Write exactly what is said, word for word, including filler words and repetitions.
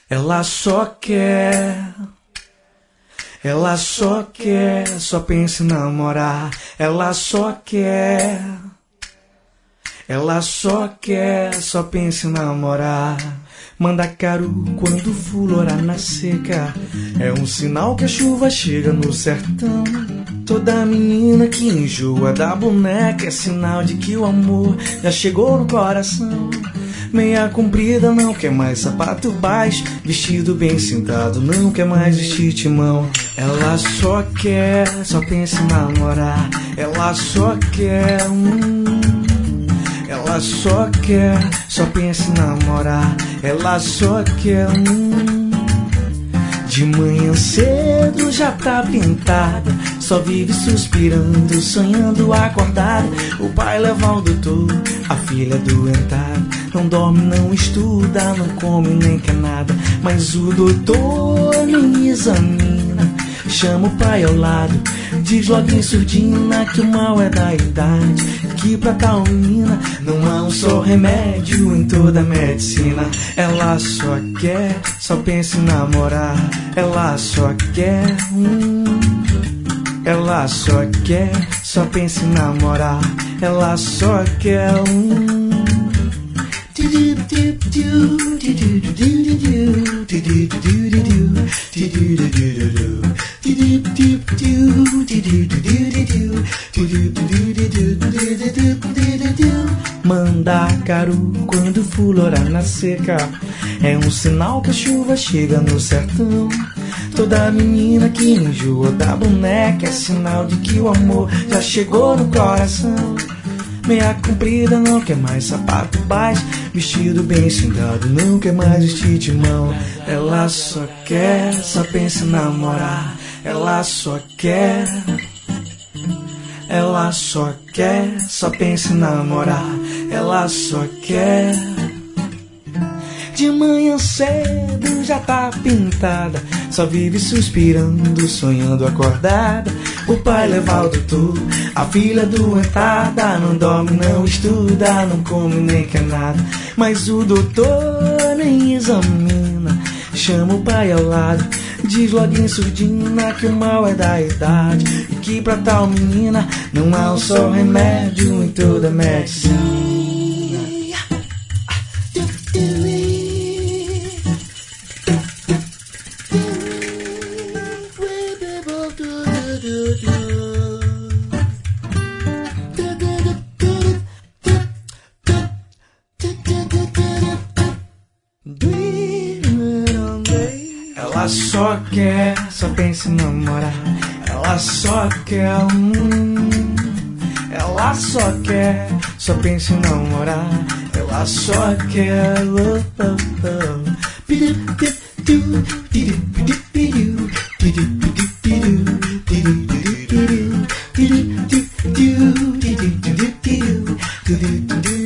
Ela só quer, ela só quer, só pensa em namorar. Ela só quer, ela só quer, só pensa em namorar. Mandacaru quando florar na seca, é um sinal que a chuva chega no sertão. Toda menina que enjoa da boneca é sinal de que o amor já chegou no coração. Meia comprida não quer mais sapato baixo, vestido bem sentado não quer mais vestir timão. Ela só quer, só pensa em namorar. Ela só quer, hum, ela só quer, só pensa em namorar. Ela só quer, hum, de manhã cedo já tá pintada, só vive suspirando, sonhando acordada. O pai leva ao doutor, a filha doentada, não dorme, não estuda, não come nem quer nada. Mas o doutor nem examina, chama o pai ao lado, diz logo em surdina que o mal é da idade, que pra tal menina não há um só remédio em toda a medicina. Ela só quer, só pensa em namorar. Ela só quer, hum, ela só quer, só pensa em namorar. Ela só quer, hum. Mandacaru quando florar na seca, é um sinal que a chuva chega no sertão. Toda menina que enjoa da boneca é sinal de que o amor já chegou no coração. Meia comprida não quer mais sapato baixo, vestido bem cintado não quer mais vestir timão. Ela só quer, só pensa em namorar. Ela só quer, ela só quer, só pensa em namorar. Ela só quer, de manhã cedo já tá pintada, só vive suspirando, sonhando acordada. O pai leva ao doutor, a filha doentada, não dorme, não estuda, não come nem quer nada. Mas o doutor nem examina, chama o pai ao lado, diz logo em surdina que o mal é da idade, e que pra tal menina não há um só remédio em toda a medicina. Ela só quer, só pensa em namorar. Ela só quer, hum, ela só quer, só pensa em namorar. Ela só quer, oh, oh, oh. Do